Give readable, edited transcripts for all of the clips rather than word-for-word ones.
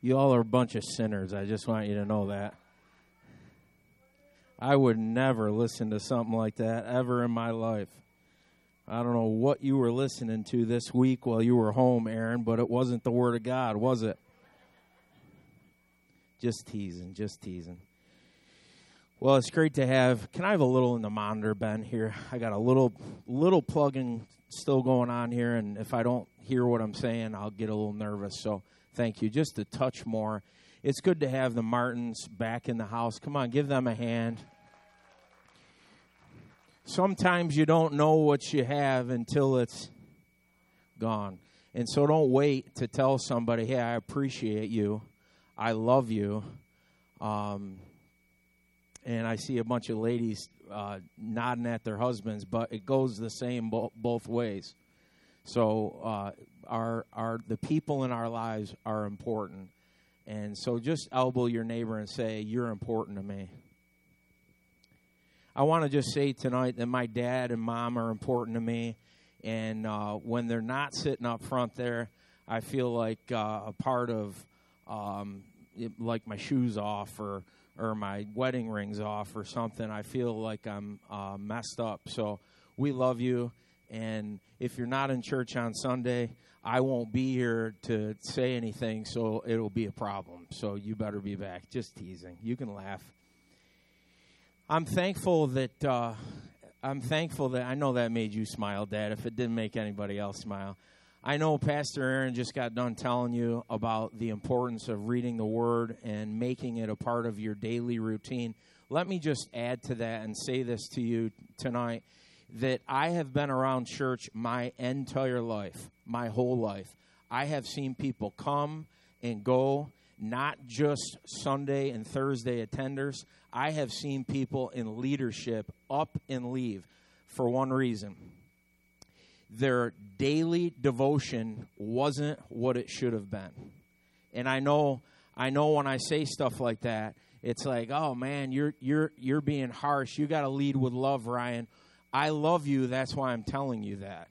You all are a bunch of sinners. I just want you to know that. I would never listen to something like that ever in my life. I don't know what you were listening to this week while you were home, Aaron, but it wasn't the Word of God, was it? Just teasing, just teasing. Well, it's great to have. Can I have a little in the monitor, Ben, here? I got a little plugging still going on here, and if I don't hear what I'm saying, I'll get a little nervous. So thank you. Just a touch more. It's good to have the Martins back in the house. Come on, give them a hand. Sometimes you don't know what you have until it's gone. And so don't wait to tell somebody, hey, I appreciate you. I love you. And I see a bunch of ladies nodding at their husbands, but it goes the same both ways. So the people in our lives are important. And so just elbow your neighbor and say, you're important to me. I want to just say tonight that my dad and mom are important to me. And when they're not sitting up front there, I feel like a part of, like my shoes off or my wedding rings off or something. I feel like I'm messed up. So we love you. And if you're not in church on Sunday, I won't be here to say anything, so it'll be a problem. So you better be back. Just teasing. You can laugh. I'm thankful that I know that made you smile, Dad, if it didn't make anybody else smile. I know Pastor Aaron just got done telling you about the importance of reading the Word and making it a part of your daily routine. Let me just add to that and say this to you tonight, that I have been around church my entire life, my whole life. I have seen people come and go, not just Sunday and Thursday attenders. I have seen people in leadership up and leave for one reason. Their daily devotion wasn't what it should have been. And I know when I say stuff like that, it's like, oh man, you're being harsh. You got to lead with love, Ryan. I love you. That's why I'm telling you that.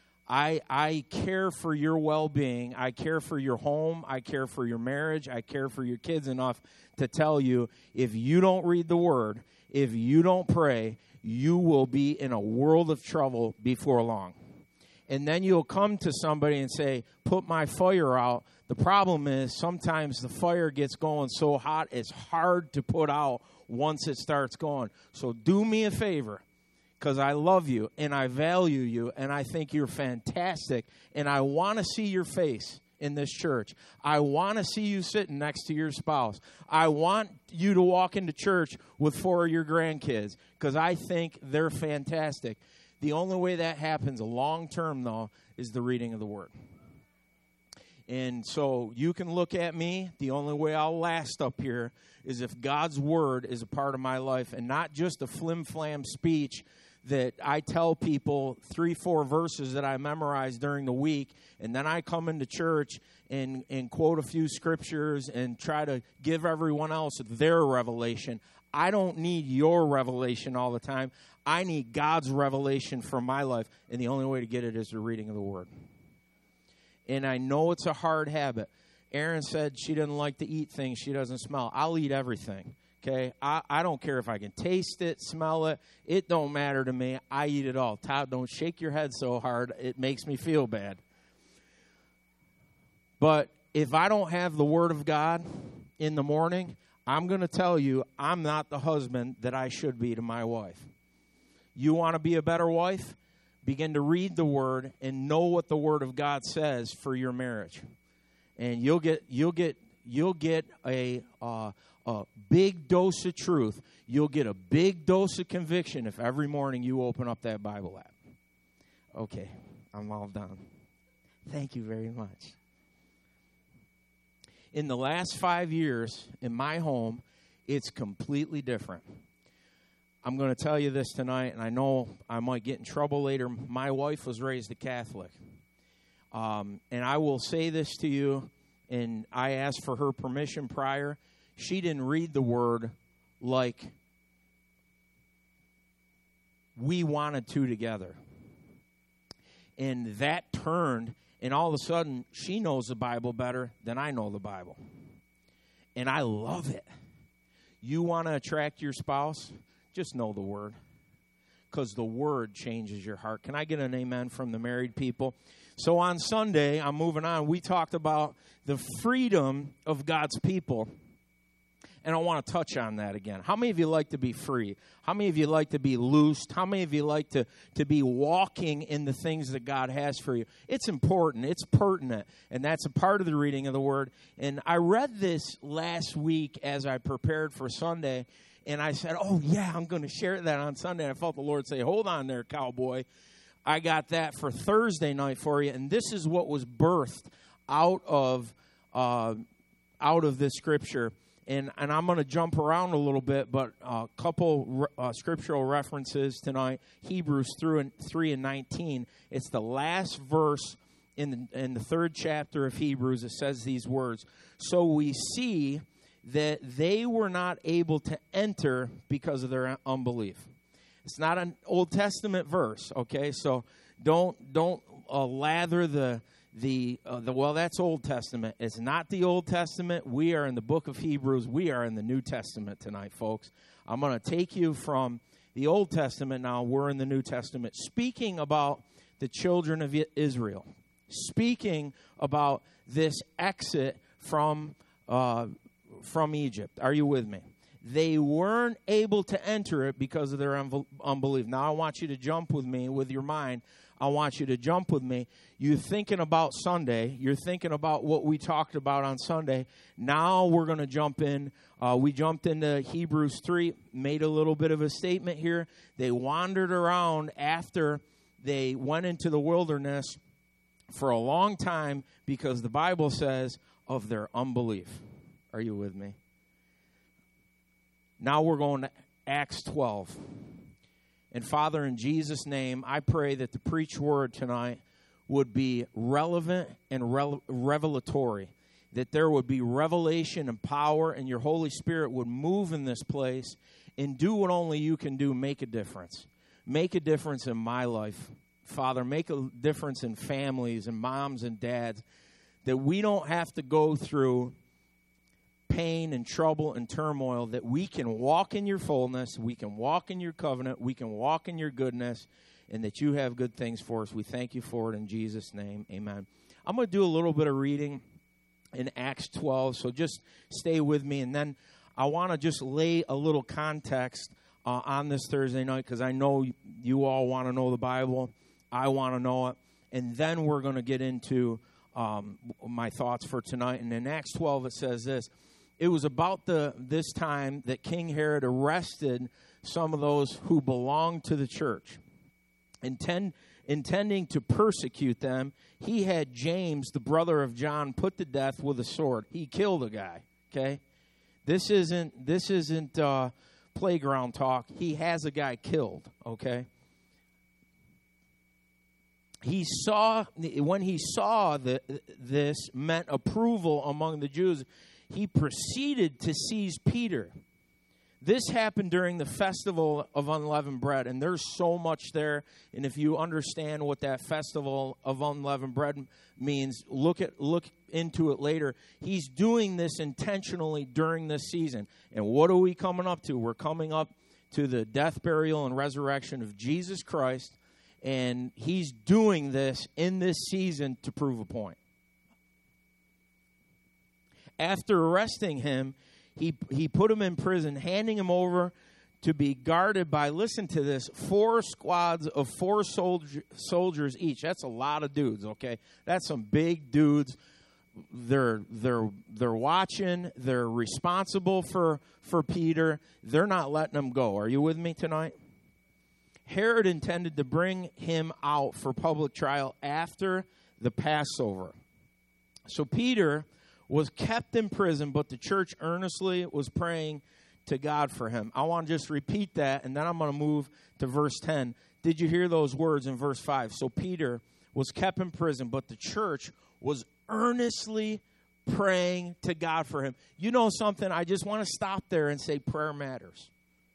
I care for your well-being. I care for your home. I care for your marriage. I care for your kids enough to tell you, if you don't read the Word, if you don't pray, you will be in a world of trouble before long. And then you'll come to somebody and say, put my fire out. The problem is sometimes the fire gets going so hot, it's hard to put out once it starts going. So do me a favor, because I love you and I value you and I think you're fantastic. And I want to see your face in this church. I want to see you sitting next to your spouse. I want you to walk into church with 4 of your grandkids, because I think they're fantastic. The only way that happens long term, though, is the reading of the Word. And so you can look at me. The only way I'll last up here is if God's Word is a part of my life, and not just a flim-flam speech that I tell people 3-4 verses that I memorize during the week, and then I come into church and quote a few scriptures and try to give everyone else their revelation. I don't need your revelation all the time. I need God's revelation for my life, and the only way to get it is the reading of the Word. And I know it's a hard habit. Erin said she doesn't like to eat things she doesn't smell. I'll eat everything, okay? I don't care if I can taste it, smell it. It don't matter to me. I eat it all. Todd, don't shake your head so hard. It makes me feel bad. But if I don't have the Word of God in the morning, I'm going to tell you I'm not the husband that I should be to my wife. You want to be a better wife? Begin to read the Word and know what the Word of God says for your marriage. And you'll get a big dose of truth. You'll get a big dose of conviction if every morning you open up that Bible app. Okay, I'm all done. Thank you very much. In the last 5 years in my home, it's completely different. I'm going to tell you this tonight, and I know I might get in trouble later. My wife was raised a Catholic. And I will say this to you, and I asked for her permission prior. She didn't read the Word like we wanted to together. And that turned, and all of a sudden, she knows the Bible better than I know the Bible. And I love it. You want to attract your spouse? Just know the Word. Because the Word changes your heart. Can I get an amen from the married people? So on Sunday, I'm moving on, we talked about the freedom of God's people. And I want to touch on that again. How many of you like to be free? How many of you like to be loosed? How many of you like to be walking in the things that God has for you? It's important. It's pertinent. And that's a part of the reading of the Word. And I read this last week as I prepared for Sunday. And I said, oh, yeah, I'm going to share that on Sunday. And I felt the Lord say, hold on there, cowboy. I got that for Thursday night for you. And this is what was birthed out of this scripture. And I'm going to jump around a little bit, but a couple scriptural references tonight. Hebrews 3:19. It's the last verse in the third chapter of Hebrews. It says these words. So we see that they were not able to enter because of their unbelief. It's not an Old Testament verse, okay? So don't lather the well, that's Old Testament. It's not the Old Testament. We are in the book of Hebrews. We are in the New Testament tonight, folks. I'm going to take you from the Old Testament now. We're in the New Testament. Speaking about the children of Israel. Speaking about this exit from Egypt. Are you with me? They weren't able to enter it because of their unbelief. Now I want you to jump with me with your mind. I want you to jump with me. You're thinking about Sunday. You're thinking about what we talked about on Sunday. Now we're going to jump in. We jumped into Hebrews 3, made a little bit of a statement here. They wandered around after they went into the wilderness for a long time because the Bible says of their unbelief. Are you with me? Now we're going to Acts 12. And Father, in Jesus' name, I pray that the preached word tonight would be relevant and revelatory, that there would be revelation and power, and your Holy Spirit would move in this place and do what only you can do, make a difference. Make a difference in my life, Father. Make a difference in families and moms and dads, that we don't have to go through pain and trouble and turmoil, that we can walk in your fullness, we can walk in your covenant, we can walk in your goodness, and that you have good things for us. We thank you for it in Jesus' name. Amen. I'm going to do a little bit of reading in Acts 12, so just stay with me, and then I want to just lay a little context on this Thursday night, because I know you all want to know the Bible. I want to know it, and then we're going to get into my thoughts for tonight. And in Acts 12, it says this. It was about this time that King Herod arrested some of those who belonged to the church. Intending to persecute them, he had James, the brother of John, put to death with a sword. He killed a guy, okay? This isn't playground talk. He has a guy killed, okay? When he saw that this meant approval among the Jews, he proceeded to seize Peter. This happened during the festival of unleavened bread, and there's so much there. And if you understand what that festival of unleavened bread means, look into it later. He's doing this intentionally during this season. And what are we coming up to? We're coming up to the death, burial, and resurrection of Jesus Christ, and he's doing this in this season to prove a point. After arresting him, he put him in prison, handing him over to be guarded by, listen to this, 4 squads of 4 soldiers each. That's a lot of dudes, okay? That's some big dudes. They're watching. They're responsible for Peter. They're not letting him go. Are you with me tonight? Herod intended to bring him out for public trial after the Passover. So Peter was kept in prison, but the church earnestly was praying to God for him. I want to just repeat that, and then I'm going to move to verse 10. Did you hear those words in verse 5? So Peter was kept in prison, but the church was earnestly praying to God for him. You know something? I just want to stop there and say prayer matters.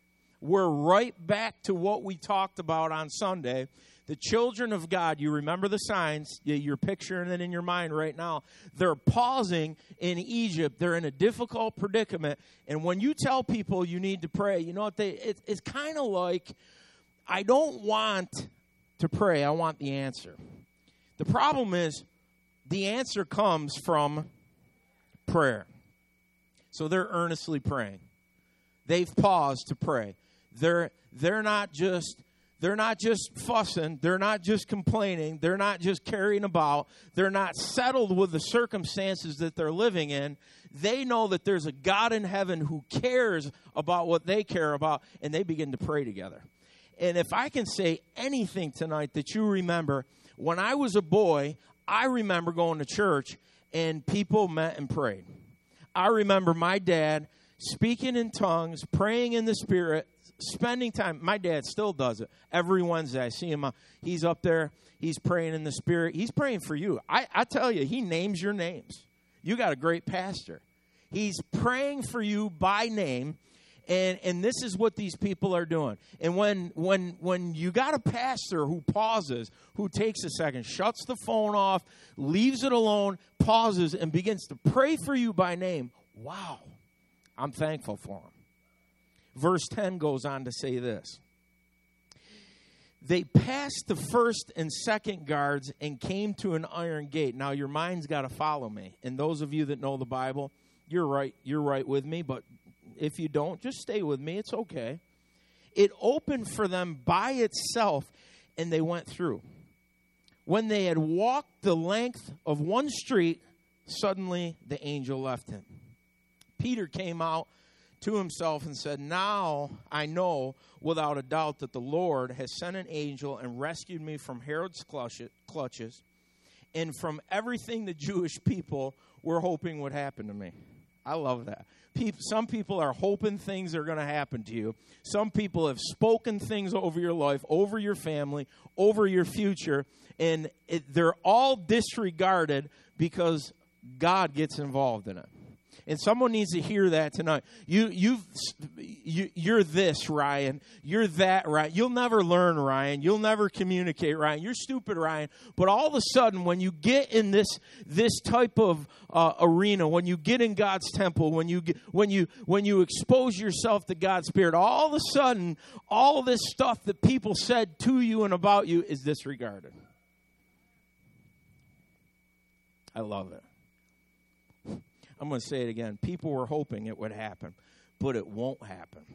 we're right back to what we talked about on Sunday. The children of God, you remember the signs, you're picturing it in your mind right now. They're pausing in Egypt. They're in a difficult predicament. And when you tell people you need to pray, you know what it's kind of like, I don't want to pray, I want the answer. The problem is, the answer comes from prayer. So they're earnestly praying. They've paused to pray. They're not just fussing. They're not just complaining. They're not just carrying about. They're not settled with the circumstances that they're living in. They know that there's a God in heaven who cares about what they care about, and they begin to pray together. And if I can say anything tonight that you remember, when I was a boy, I remember going to church and people met and prayed. I remember my dad speaking in tongues, praying in the Spirit, spending time. My dad still does it. Every Wednesday I see him. He's up there. He's praying in the Spirit. He's praying for you. I tell you, he names your names. You got a great pastor. He's praying for you by name. And this is what these people are doing. And when you got a pastor who pauses, who takes a second, shuts the phone off, leaves it alone, pauses, and begins to pray for you by name, wow, I'm thankful for him. Verse 10 goes on to say this. They passed the first and second guards and came to an iron gate. Now, your mind's got to follow me. And those of you that know the Bible, you're right with me, but if you don't, just stay with me. It's okay. It opened for them by itself, and they went through. When they had walked the length of one street, suddenly the angel left him. Peter came out to himself and said, now I know without a doubt that the Lord has sent an angel and rescued me from Herod's clutches and from everything the Jewish people were hoping would happen to me. I love that. Some people are hoping things are going to happen to you. Some people have spoken things over your life, over your family, over your future, and they're all disregarded because God gets involved in it. And someone needs to hear that tonight. You're this, Ryan. You're that, Ryan. You'll never learn, Ryan. You'll never communicate, Ryan. You're stupid, Ryan. But all of a sudden, when you get in this type of arena, when you get in God's temple, when you expose yourself to God's Spirit, all of a sudden, all of this stuff that people said to you and about you is disregarded. I love it. I'm going to say it again. People were hoping it would happen, but it won't happen.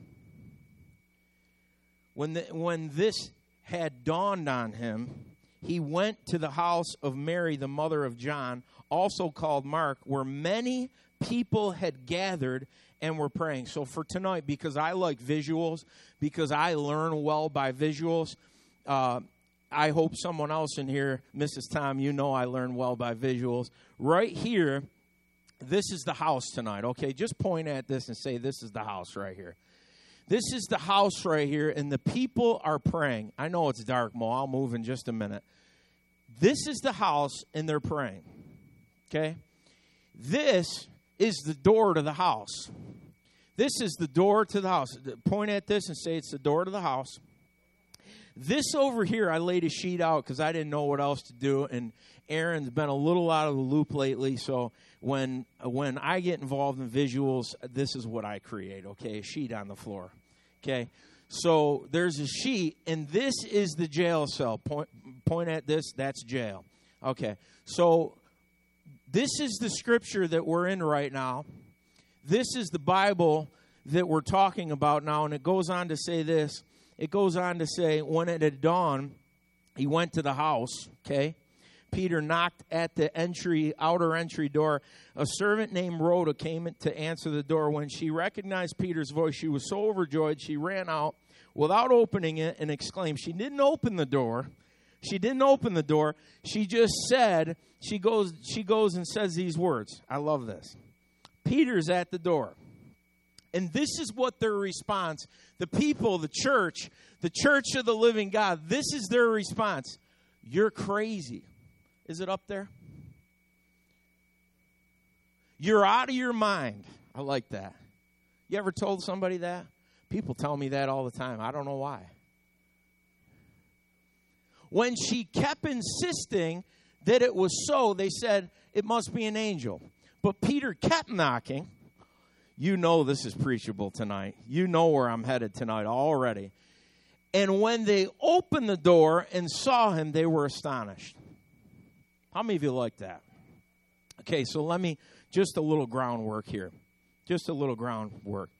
When this had dawned on him, he went to the house of Mary, the mother of John, also called Mark, where many people had gathered and were praying. So for tonight, because I like visuals, because I learn well by visuals, I hope someone else in here, Mrs. Tom, you know I learn well by visuals. Right here, this is the house tonight, okay? Just point at this and say, this is the house right here. This is the house right here, and the people are praying. I know it's dark, Mo. I'll move in just a minute. This is the house, and they're praying, okay? This is the door to the house. This is the door to the house. Point at this and say it's the door to the house. This over here, I laid a sheet out because I didn't know what else to do, and Aaron's been a little out of the loop lately, so when I get involved in visuals, this is what I create, okay, a sheet on the floor, okay? So there's a sheet, and this is the jail cell. Point at this, that's jail. Okay, so this is the scripture that we're in right now. This is the Bible that we're talking about now, and it goes on to say this. It goes on to say, when it had dawned, he went to the house, okay? Peter knocked at the outer entry door. A servant named Rhoda came to answer the door. When she recognized Peter's voice, she was so overjoyed, she ran out without opening it and exclaimed. She didn't open the door. She didn't open the door. She just said, she goes and says these words. I love this. Peter's at the door. And this is what their response, the people, the church of the living God, this is their response. You're crazy. Is it up there? You're out of your mind. I like that. You ever told somebody that? People tell me that all the time. I don't know why. When she kept insisting that it was so, they said, it must be an angel. But Peter kept knocking. You know this is preachable tonight. You know where I'm headed tonight already. And when they opened the door and saw him, they were astonished. How many of you like that? Okay, so let me, just a little groundwork here. Just a little groundwork.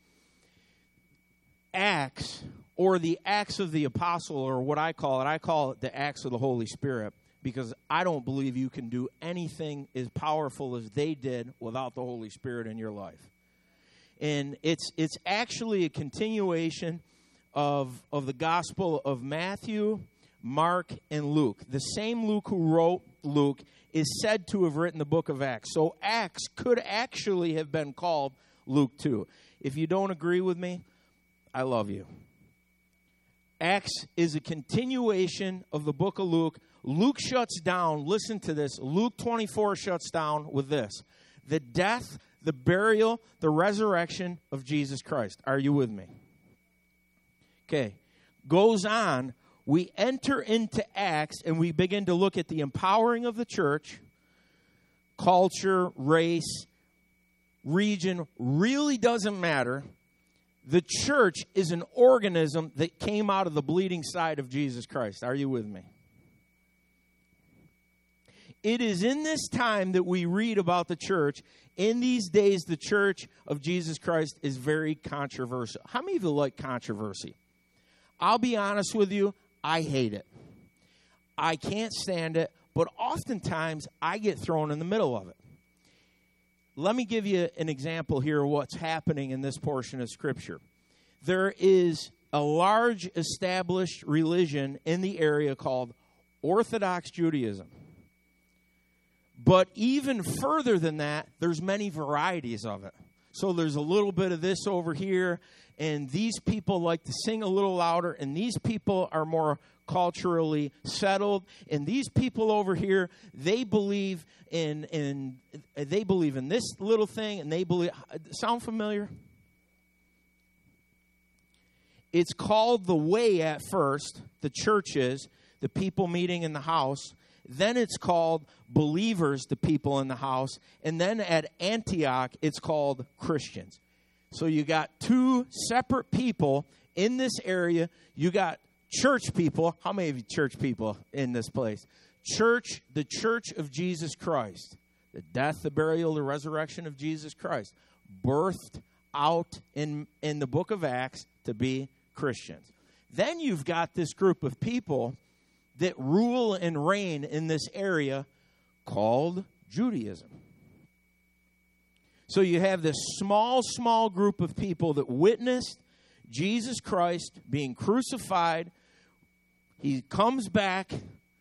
Acts, or the Acts of the Apostle, or what I call it the Acts of the Holy Spirit, because I don't believe you can do anything as powerful as they did without the Holy Spirit in your life. And it's actually a continuation of the Gospel of Matthew, Mark, and Luke. The same Luke who wrote Luke is said to have written the book of Acts. So Acts could actually have been called Luke too. If you don't agree with me, I love you. Acts is a continuation of the book of Luke. Luke shuts down, listen to this, Luke 24 shuts down with this: the death, the burial, the resurrection of Jesus Christ. Are you with me? Okay. Goes on, we enter into Acts and we begin to look at the empowering of the church. Culture, race, region really doesn't matter. The church is an organism that came out of the bleeding side of Jesus Christ. Are you with me? It is in this time that we read about the church. In these days, the church of Jesus Christ is very controversial. How many of you like controversy? I'll be honest with you, I hate it. I can't stand it, but oftentimes I get thrown in the middle of it. Let me give you an example here of what's happening in this portion of Scripture. There is a large established religion in the area called Orthodox Judaism. But even further than that, there's many varieties of it. So there's a little bit of this over here, and these people like to sing a little louder, and these people are more culturally settled, and these people over here, they believe in this little thing, and they believe. Sound familiar? It's called the Way at first, the churches, the people meeting in the house. Then it's called believers, the people in the house. And then at Antioch, it's called Christians. So you got two separate people in this area. You got church people. How many of you church people in this place? Church, the church of Jesus Christ. The death, the burial, the resurrection of Jesus Christ. Birthed out in the book of Acts to be Christians. Then you've got this group of people that rule and reign in this area called Judaism. So you have this small group of people that witnessed Jesus Christ being crucified. He comes back,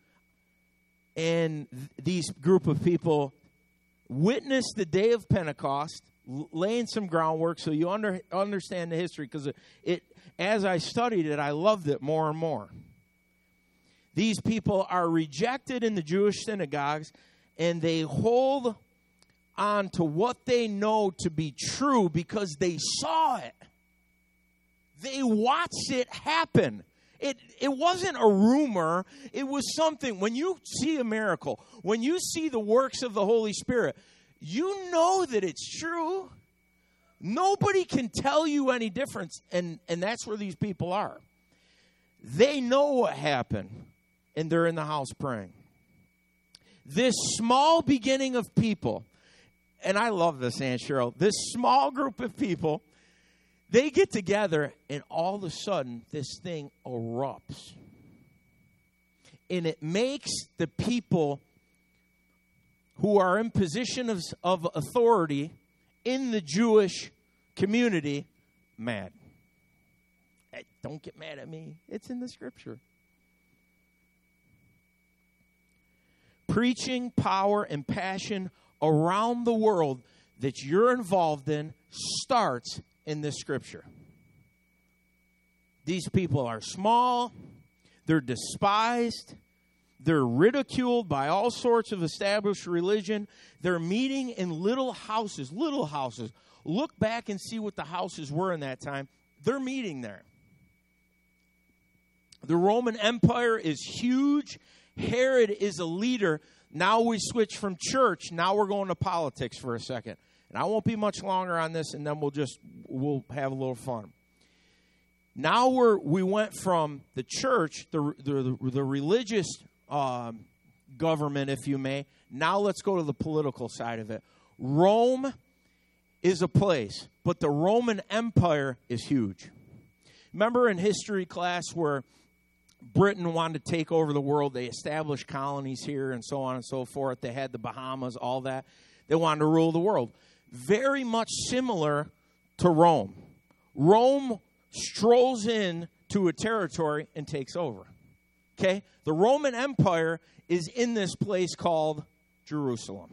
and these group of people witnessed the day of Pentecost, laying some groundwork so you understand the history, because as I studied it, I loved it more and more. These people are rejected in the Jewish synagogues, and they hold on to what they know to be true because they saw it. They watched it happen. It wasn't a rumor. It was something. When you see a miracle, when you see the works of the Holy Spirit, you know that it's true. Nobody can tell you any difference, and that's where these people are. They know what happened, and they're in the house praying. This small beginning of people, and I love this, Aunt Cheryl, this small group of people, they get together, and all of a sudden, this thing erupts. And it makes the people who are in position of authority in the Jewish community mad. Hey, don't get mad at me. It's in the Scripture. Preaching power and passion around the world that you're involved in starts in this Scripture. These people are small, they're despised, they're ridiculed by all sorts of established religion. They're meeting in little houses. Look back and see what the houses were in that time. they're meeting there. The Roman Empire is huge. Herod is a leader. Now we switch from church. Now we're going to politics for a second. And I won't be much longer on this, and then we'll have a little fun. Now we went from the church, the religious government, if you may. Now let's go to the political side of it. Rome is a place, but the Roman Empire is huge. Remember in history class where Britain wanted to take over the world? They established colonies here and so on and so forth. They had the Bahamas, all that. They wanted to rule the world. Very much similar to Rome. Rome strolls in to a territory and takes over. Okay? The Roman Empire is in this place called Jerusalem,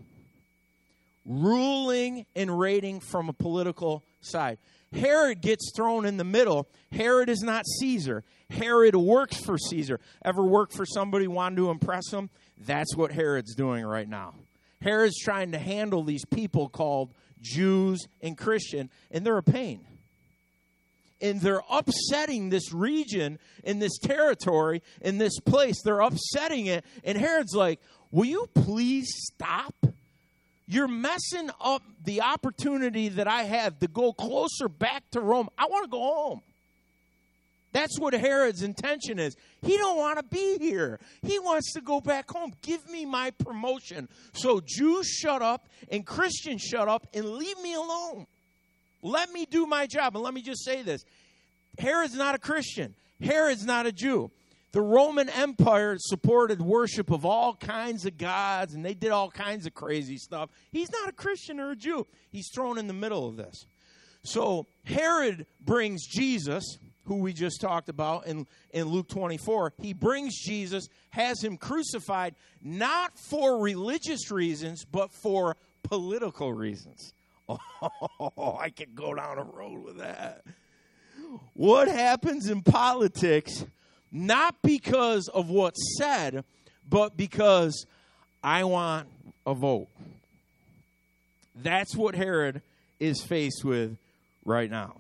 ruling and reigning from a political side. Herod gets thrown in the middle. Herod is not Caesar. Herod works for Caesar. Ever work for somebody wanting to impress him? That's what Herod's doing right now. Herod's trying to handle these people called Jews and Christian, and they're a pain. And they're upsetting this region and this territory and this place. They're upsetting it. And Herod's like, will you please stop? You're messing up the opportunity that I have to go closer back to Rome. I want to go home. That's what Herod's intention is. He don't want to be here. He wants to go back home. Give me my promotion. So Jews shut up and Christians shut up and leave me alone. Let me do my job. And let me just say this. Herod's not a Christian. Herod's not a Jew. The Roman Empire supported worship of all kinds of gods, and they did all kinds of crazy stuff. He's not a Christian or a Jew. He's thrown in the middle of this. So Herod brings Jesus, who we just talked about in Luke 24. He brings Jesus, has him crucified, not for religious reasons, but for political reasons. Oh, I could go down a road with that. What happens in politics, not because of what's said, but because I want a vote. That's what Herod is faced with right now.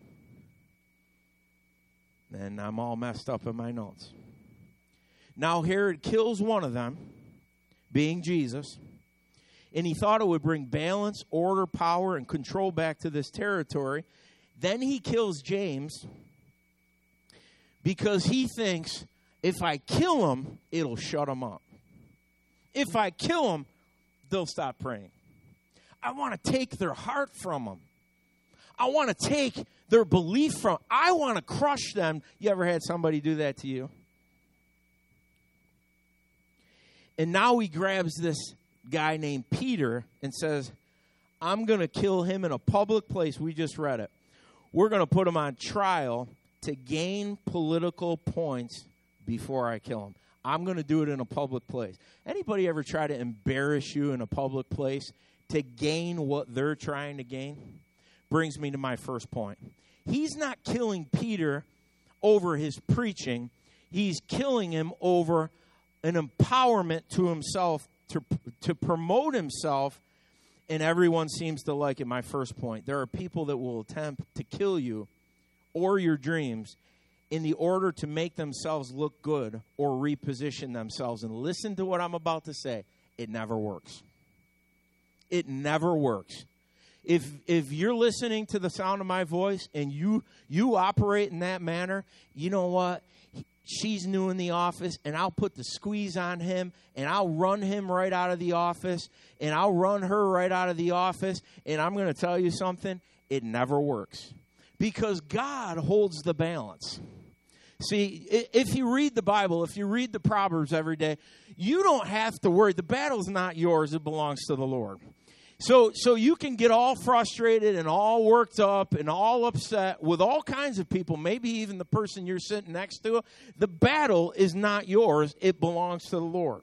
And I'm all messed up in my notes. Now Herod kills one of them, being Jesus. And he thought it would bring balance, order, power, and control back to this territory. Then he kills James because he thinks if I kill him, it'll shut him up. If I kill him, they'll stop praying. I want to take their heart from them. I want to take their belief from. I want to crush them. You ever had somebody do that to you? And now he grabs this guy named Peter and says, I'm going to kill him in a public place. We just read it. We're going to put him on trial to gain political points before I kill him. I'm going to do it in a public place. Anybody ever try to embarrass you in a public place to gain what they're trying to gain? Brings me to my first point. He's not killing Peter over his preaching. He's killing him over an empowerment to himself to promote himself, and everyone seems to like it. My first point. There are people that will attempt to kill you or your dreams in the order to make themselves look good or reposition themselves. And listen to what I'm about to say. It never works. It never works. If you're listening to the sound of my voice and you operate in that manner, you know what? She's new in the office, and I'll put the squeeze on him, and I'll run him right out of the office, and I'll run her right out of the office, and I'm going to tell you something, it never works. Because God holds the balance. See, if you read the Bible, if you read the Proverbs every day, you don't have to worry. The battle's not yours. It belongs to the Lord. So you can get all frustrated and all worked up and all upset with all kinds of people, maybe even the person you're sitting next to. The battle is not yours. It belongs to the Lord.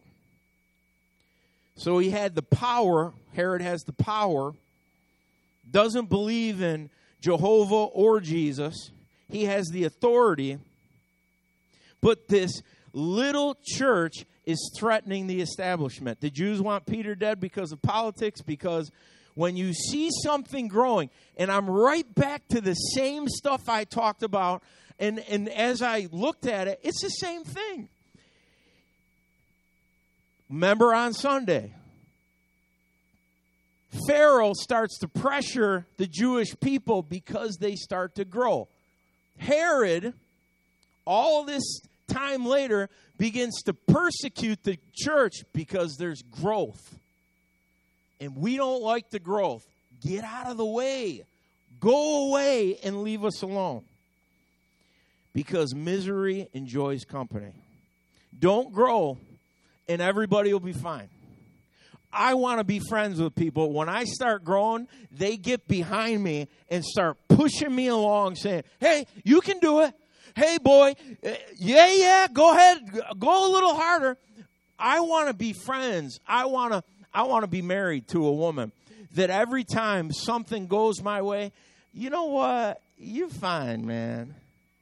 So he had the power. Herod has the power. Doesn't believe in Jehovah or Jesus. He has the authority. But this little church is threatening the establishment. The Jews want Peter dead because of politics, because when you see something growing, and I'm right back to the same stuff I talked about, and as I looked at it, it's the same thing. Remember on Sunday, Pharaoh starts to pressure the Jewish people because they start to grow. Herod, all this time later, begins to persecute the church because there's growth. And we don't like the growth. Get out of the way. Go away and leave us alone. Because misery enjoys company. Don't grow and everybody will be fine. I want to be friends with people. When I start growing, they get behind me and start pushing me along saying, hey, you can do it. Hey, boy, yeah, go ahead. Go a little harder. I want to be friends. I want to be married to a woman that every time something goes my way, you know what? You're fine, man.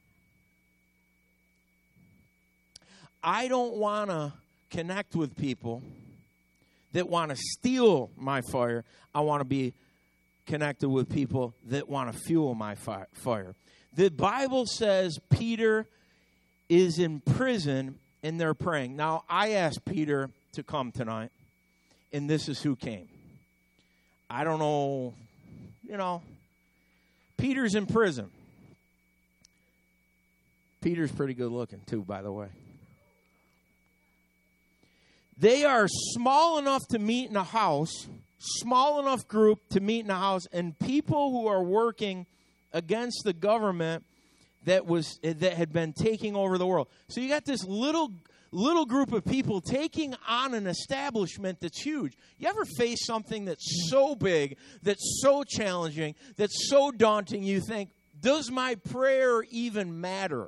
I don't want to connect with people that want to steal my fire. I want to be connected with people that want to fuel my fire. The Bible says Peter is in prison and they're praying. Now, I asked Peter to come tonight, and this is who came. I don't know, Peter's in prison. Peter's pretty good looking, too, by the way. They are small enough to meet in a house, small enough group to meet in a house, and people who are working against the government that had been taking over the world. So you got this little group of people taking on an establishment that's huge. You ever face something that's so big, that's so challenging, that's so daunting, you think, does my prayer even matter?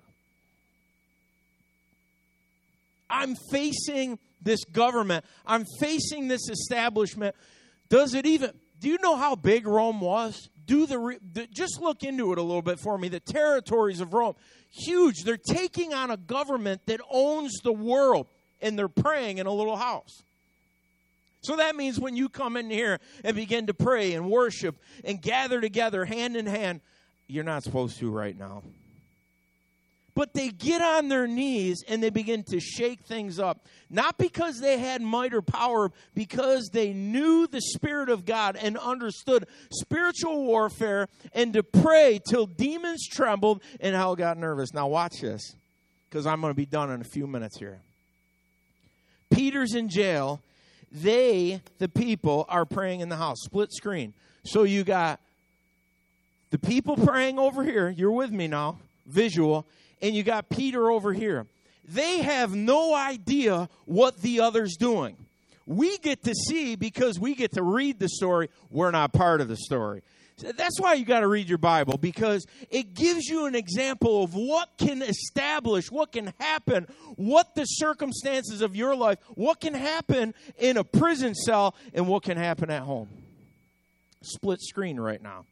I'm facing this government. I'm facing this establishment. Do you know how big Rome was? Just look into it a little bit for me. The territories of Rome, huge. They're taking on a government that owns the world, and they're praying in a little house. So that means when you come in here and begin to pray and worship and gather together hand in hand, you're not supposed to right now. But they get on their knees and they begin to shake things up. Not because they had might or power, because they knew the Spirit of God and understood spiritual warfare, and to pray till demons trembled and hell got nervous. Now watch this, because I'm going to be done in a few minutes here. Peter's in jail. The people, are praying in the house. Split screen. So you got the people praying over here. You're with me now. Visual. And you got Peter over here. They have no idea what the other's doing. We get to see because we get to read the story. We're not part of the story. So that's why you got to read your Bible, because it gives you an example of what can establish, what can happen, what the circumstances of your life, what can happen in a prison cell, and what can happen at home. Split screen right now.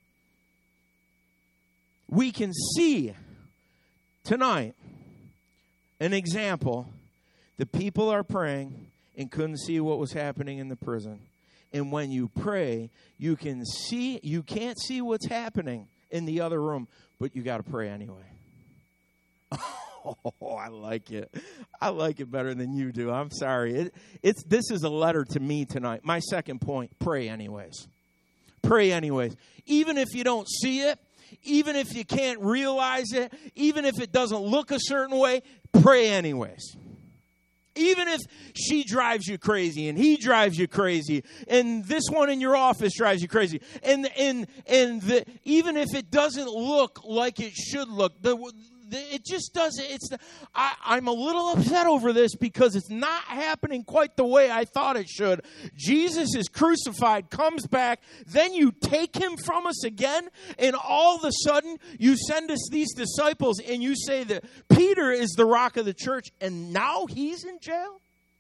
We can see tonight an example. The people are praying and couldn't see what was happening in the prison. And when you pray, you can't see what's happening in the other room, but you got to pray anyway. Oh, I like it. I like it better than you do. I'm sorry. This is a letter to me tonight. My second point, pray anyways. Pray anyways. Even if you don't see it, even if you can't realize it, even if it doesn't look a certain way, pray anyways. Even if she drives you crazy and he drives you crazy and this one in your office drives you crazy, and even if it doesn't look like it should look, it just doesn't. I'm a little upset over this because it's not happening quite the way I thought it should. Jesus is crucified, comes back, then you take him from us again, and all of a sudden you send us these disciples and you say that Peter is the rock of the church, and now he's in jail?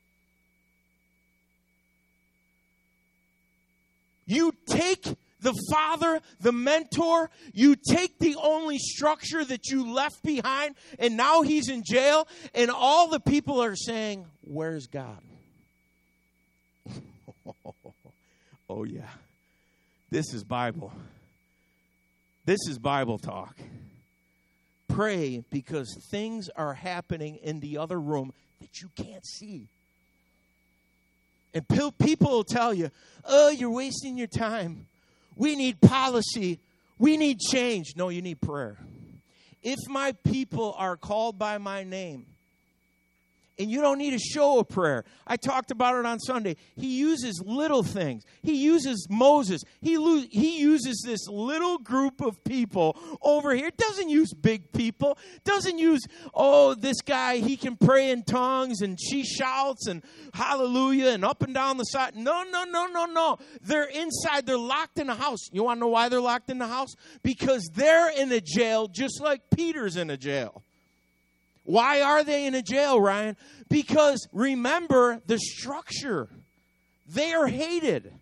You take the father, the mentor, you take the only structure that you left behind, and now he's in jail, and all the people are saying, where's God? Oh, yeah. This is Bible. This is Bible talk. Pray because things are happening in the other room that you can't see. And people will tell you, oh, you're wasting your time. We need policy. We need change. No, you need prayer. If my people are called by my name, and you don't need a show of prayer. I talked about it on Sunday. He uses little things. He uses Moses. He uses this little group of people over here. Doesn't use big people. Doesn't use, oh, this guy, he can pray in tongues and she shouts and hallelujah and up and down the side. No. They're inside. They're locked in a house. You want to know why they're locked in the house? Because they're in a jail just like Peter's in a jail. Why are they in a jail, Ryan? Because remember the structure. They are hated.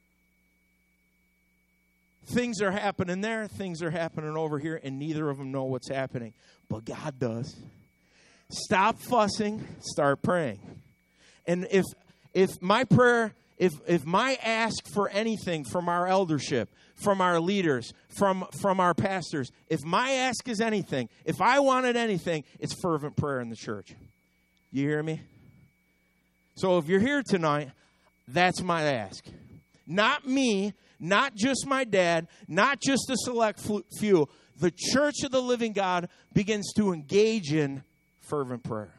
Things are happening there, things are happening over here, and neither of them know what's happening. But God does. Stop fussing, start praying. And if my prayer, if my ask for anything from our eldership, from our leaders, from our pastors, if my ask is anything, if I wanted anything, it's fervent prayer in the church. You hear me? So if you're here tonight, that's my ask. Not me, not just my dad, not just a select few. The church of the living God begins to engage in fervent prayer.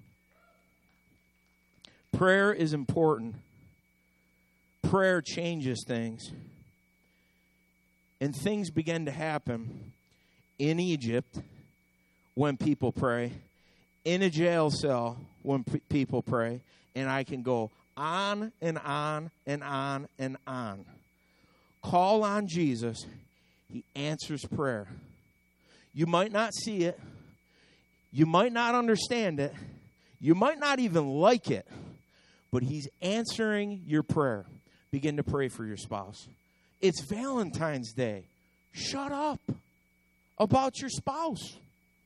Prayer is important. Prayer changes things. And things begin to happen in Egypt when people pray, in a jail cell when people pray, and I can go on and on and on and on. Call on Jesus. He answers prayer. You might not see it. You might not understand it. You might not even like it. But he's answering your prayer. Begin to pray for your spouse. It's Valentine's Day. Shut up about your spouse.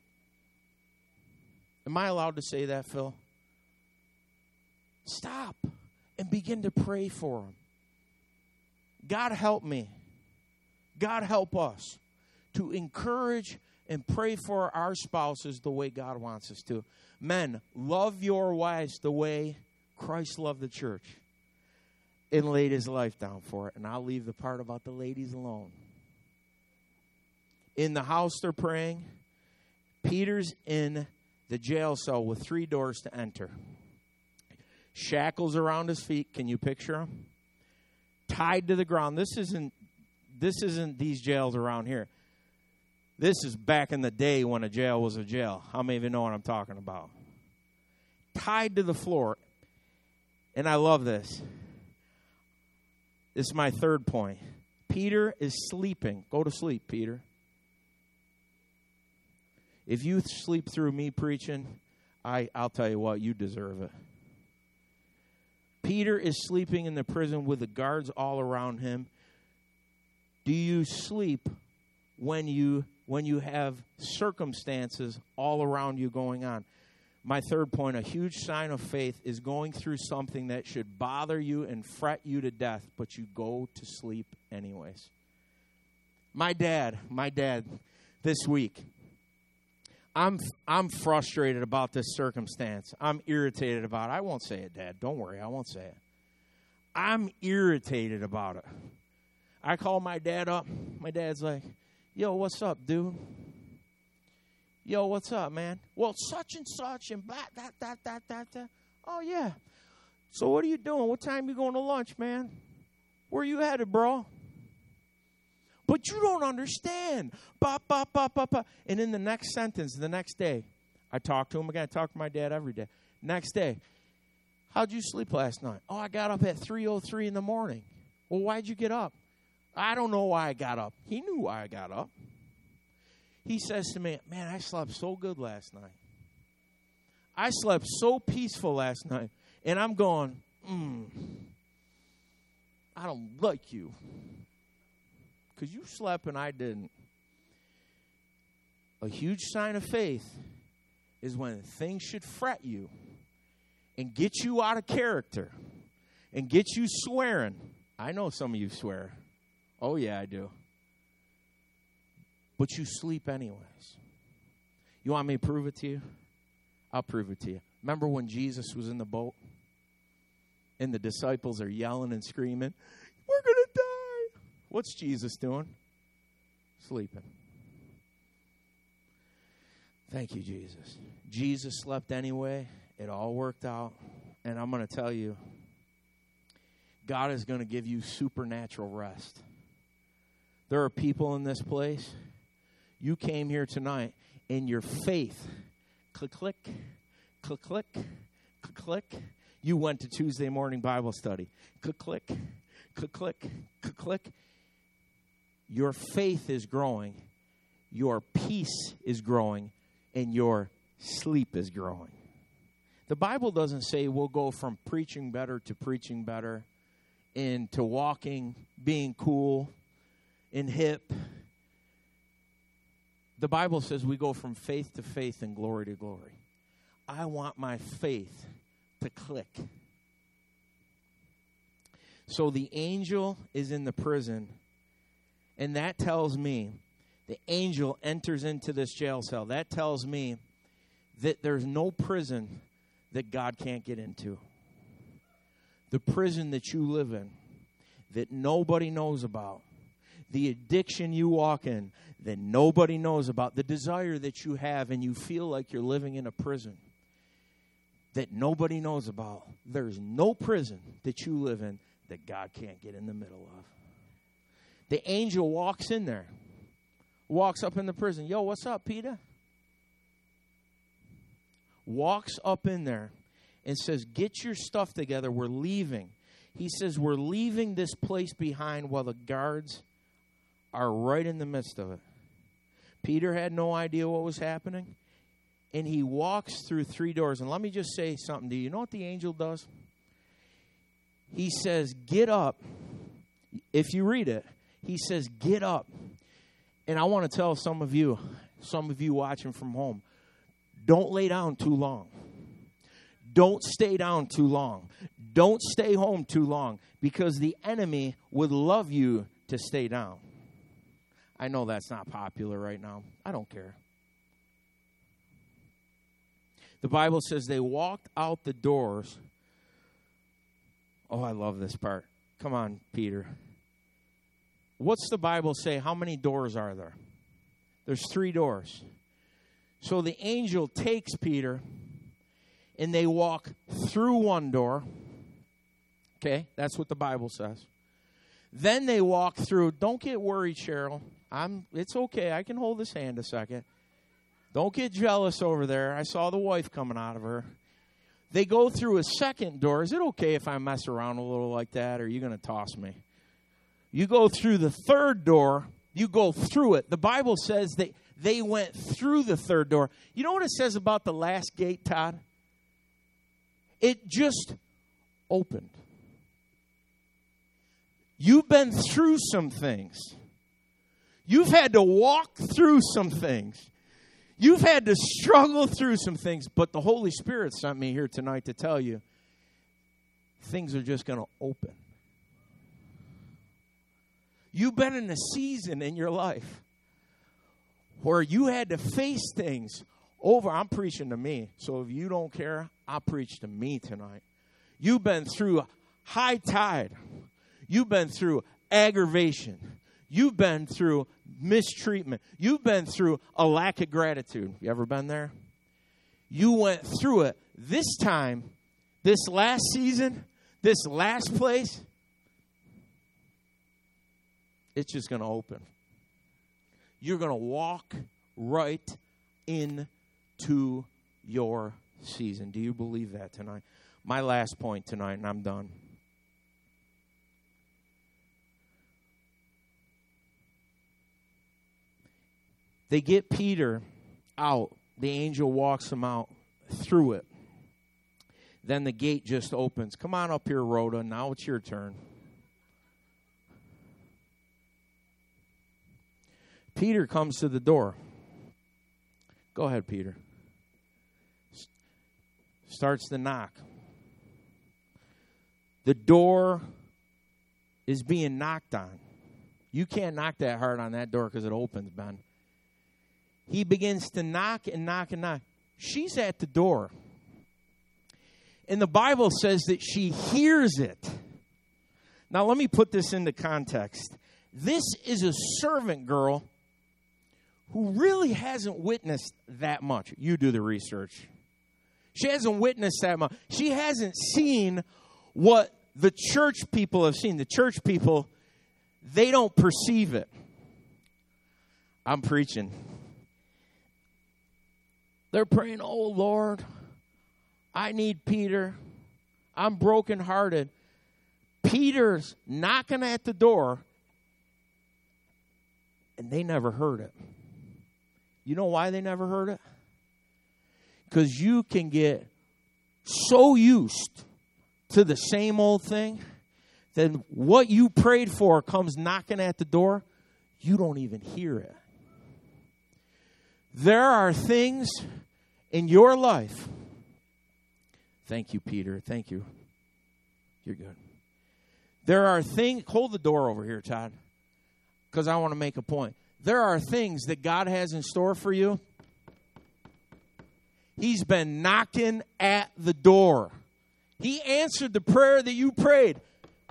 Am I allowed to say that, Phil? Stop and begin to pray for them. God help me. God help us to encourage and pray for our spouses the way God wants us to. Men, love your wives the way Christ loved the church and laid his life down for it. And I'll leave the part about the ladies alone. In the house they're praying. Peter's in the jail cell with 3 doors to enter. Shackles around his feet. Can you picture him? Tied to the ground. This isn't these jails around here. This is back in the day when a jail was a jail. How many of you know what I'm talking about? Tied to the floor. And I love this. This is my third point. Peter is sleeping. Go to sleep, Peter. If you sleep through me preaching, I'll tell you what, you deserve it. Peter is sleeping in the prison with the guards all around him. Do you sleep when you have circumstances all around you going on? My third point, a huge sign of faith is going through something that should bother you and fret you to death, but you go to sleep anyways. My dad, this week, I'm frustrated about this circumstance. I'm irritated about it. I won't say it, Dad. Don't worry, I won't say it. I'm irritated about it. I call my dad up. My dad's like, yo, what's up, dude? Yo, what's up, man? Well, such and such and that. Oh, yeah. So what are you doing? What time you going to lunch, man? Where you headed, bro? But you don't understand. And in the next sentence, the next day, I talk to him again. I talk to my dad every day. Next day, how'd you sleep last night? Oh, I got up at 3:03 in the morning. Well, why'd you get up? I don't know why I got up. He knew why I got up. He says to me, man, I slept so good last night. I slept so peaceful last night. And I'm going, I don't like you. Because you slept and I didn't. A huge sign of faith is when things should fret you and get you out of character and get you swearing. I know some of you swear. Oh, yeah, I do. But you sleep anyways. You want me to prove it to you? I'll prove it to you. Remember when Jesus was in the boat? And the disciples are yelling and screaming, we're going to die. What's Jesus doing? Sleeping. Thank you, Jesus. Jesus slept anyway. It all worked out. And I'm going to tell you, God is going to give you supernatural rest. There are people in this place. You came here tonight, and your faith, click, click, click, click, click, click. You went to Tuesday morning Bible study. Click, click, click, click, click, click. Your faith is growing. Your peace is growing. And your sleep is growing. The Bible doesn't say we'll go from preaching better to preaching better, into walking, being cool, and hip. The Bible says we go from faith to faith and glory to glory. I want my faith to click. So the angel is in the prison, and that tells me the angel enters into this jail cell. That tells me that there's no prison that God can't get into. The prison that you live in, that nobody knows about. The addiction you walk in, that nobody knows about. The desire that you have and you feel like you're living in a prison that nobody knows about. There's no prison that you live in that God can't get in the middle of. The angel walks in there. Walks up in the prison. Yo, what's up, Peter? Walks up in there and says, get your stuff together. We're leaving. He says, we're leaving this place behind while the guards are right in the midst of it. Peter had no idea what was happening. And he walks through 3 doors. And let me just say something. Do you know what the angel does? He says, get up. If you read it, he says, get up. And I want to tell some of you watching from home, don't lay down too long. Don't stay down too long. Don't stay home too long, because the enemy would love you to stay down. I know that's not popular right now. I don't care. The Bible says they walked out the doors. Oh, I love this part. Come on, Peter. What's the Bible say? How many doors are there? There's 3 doors. So the angel takes Peter, and they walk through 1 door. Okay, that's what the Bible says. Then they walk through. Don't get worried, Cheryl. It's okay. I can hold his hand a second. Don't get jealous over there. I saw the wife coming out of her. They go through a 2nd door. Is it okay if I mess around a little like that, or are you going to toss me? You go through the 3rd door. You go through it. The Bible says that they went through the 3rd door. You know what it says about the last gate, Todd? It just opened. You've been through some things. You've had to walk through some things. You've had to struggle through some things. But the Holy Spirit sent me here tonight to tell you things are just going to open. You've been in a season in your life where you had to face things over. I'm preaching to me. So if you don't care, I'll preach to me tonight. You've been through high tide. You've been through aggravation. You've been through mistreatment. You've been through a lack of gratitude. You ever been there? You went through it. This time, this last season, this last place, it's just going to open. You're going to walk right into your season. Do you believe that tonight? My last point tonight, and I'm done. They get Peter out. The angel walks him out through it. Then the gate just opens. Come on up here, Rhoda. Now it's your turn. Peter comes to the door. Go ahead, Peter. Starts to knock. The door is being knocked on. You can't knock that hard on that door because it opens, Ben. He begins to knock and knock and knock. She's at the door. And the Bible says that she hears it. Now, let me put this into context. This is a servant girl who really hasn't witnessed that much. You do the research. She hasn't witnessed that much. She hasn't seen what the church people have seen. The church people, they don't perceive it. I'm preaching. They're praying, oh, Lord, I need Peter. I'm brokenhearted. Peter's knocking at the door, and they never heard it. You know why they never heard it? Because you can get so used to the same old thing that what you prayed for comes knocking at the door, you don't even hear it. There are things in your life. Thank you, Peter. Thank you. You're good. There are things, hold the door over here, Todd, because I want to make a point. There are things that God has in store for you. He's been knocking at the door. He answered the prayer that you prayed.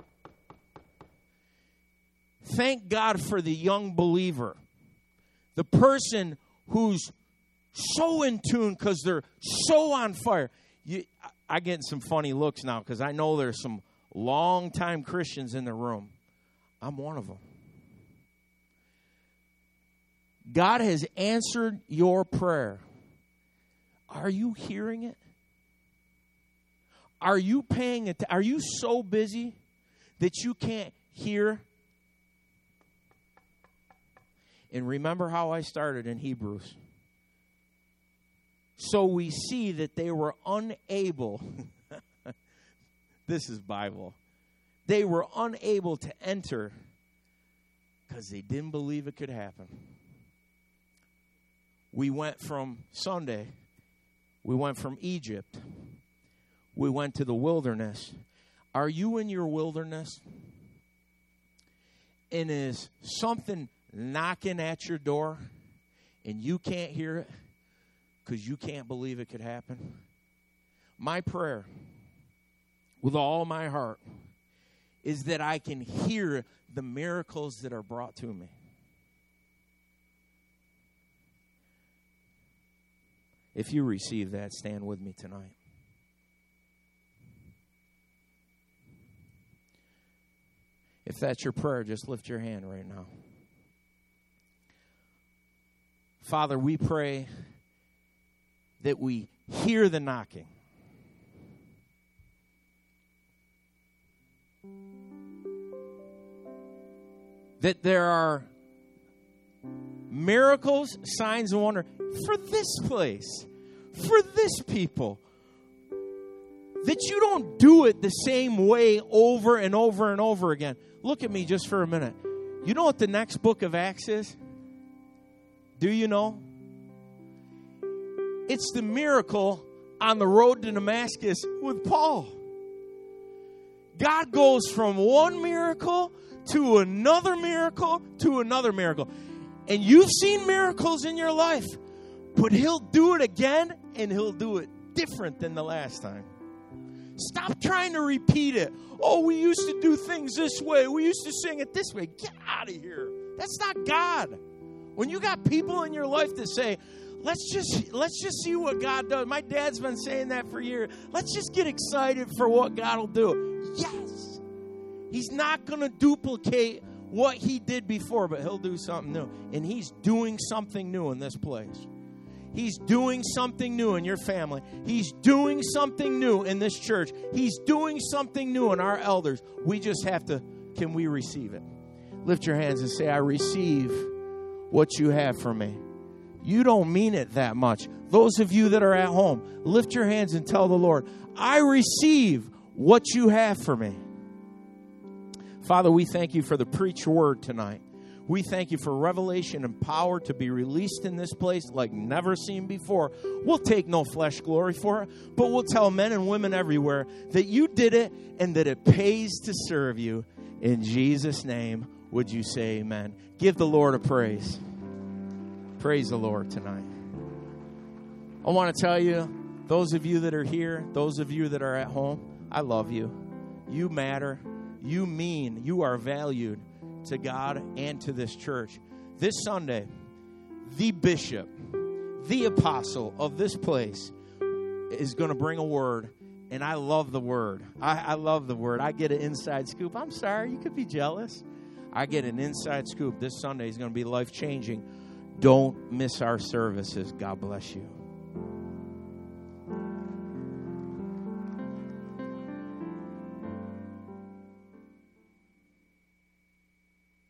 Thank God for the young believer. The person who's so in tune because they're so on fire. I get some funny looks now because I know there's some long-time Christians in the room. I'm one of them. God has answered your prayer. Are you hearing it? Are you paying it? Are you so busy that you can't hear? And remember how I started in Hebrews. So we see that they were unable. This is Bible. They were unable to enter because they didn't believe it could happen. We went from Sunday. We went from Egypt. We went to the wilderness. Are you in your wilderness? And is something knocking at your door and you can't hear it because you can't believe it could happen? My prayer with all my heart is that I can hear the miracles that are brought to me. If you receive that, stand with me tonight. If that's your prayer, just lift your hand right now. Father, we pray that we hear the knocking. That there are miracles, signs, and wonders for this place, for this people. That you don't do it the same way over and over and over again. Look at me just for a minute. You know what the next book of Acts is? Do you know? It's the miracle on the road to Damascus with Paul. God goes from one miracle to another miracle to another miracle. And you've seen miracles in your life, but he'll do it again, and he'll do it different than the last time. Stop trying to repeat it. Oh, we used to do things this way. We used to sing it this way. Get out of here. That's not God. When you got people in your life that say, let's just see what God does. My dad's been saying that for years. Let's just get excited for what God will do. Yes. He's not going to duplicate what he did before, but he'll do something new. And he's doing something new in this place. He's doing something new in your family. He's doing something new in this church. He's doing something new in our elders. We just have to, can we receive it? Lift your hands and say, I receive what you have for me. You don't mean it that much. Those of you that are at home, lift your hands and tell the Lord, I receive what you have for me. Father, we thank you for the preached word tonight. We thank you for revelation and power to be released in this place like never seen before. We'll take no flesh glory for it, but we'll tell men and women everywhere that you did it and that it pays to serve you. In Jesus' name, would you say amen? Give the Lord a praise. Praise the Lord tonight. I want to tell you, those of you that are here, those of you that are at home, I love you. You matter. You mean. You are valued to God and to this church. This Sunday, the bishop, the apostle of this place is going to bring a word. And I love the word. I love the word. I get an inside scoop. I'm sorry, you could be jealous. I get an inside scoop. This Sunday is going to be life-changing. Don't miss our services. God bless you.